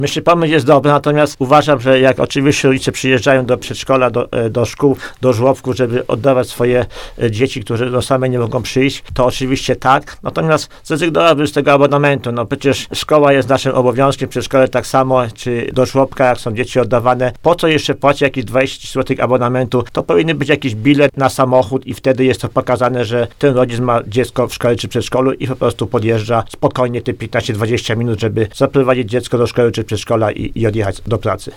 Myślę, pomysł jest dobry, natomiast uważam, że jak oczywiście rodzice przyjeżdżają do przedszkola, do szkół, do żłobków, żeby oddawać swoje dzieci, które same nie mogą przyjść, to oczywiście tak. Natomiast zrezygnowałbym z tego abonamentu. No przecież szkoła jest naszym obowiązkiem, przedszkole tak samo, czy do żłobka, jak są dzieci oddawane. Po co jeszcze płacić jakieś 20 zł abonamentu? To powinien być jakiś bilet na samochód i wtedy jest to pokazane, że ten rodzic ma dziecko w szkole czy przedszkolu i po prostu podjeżdża spokojnie te 15-20 minut, żeby zaprowadzić dziecko do szkoły czy przedszkola i odjechać do pracy.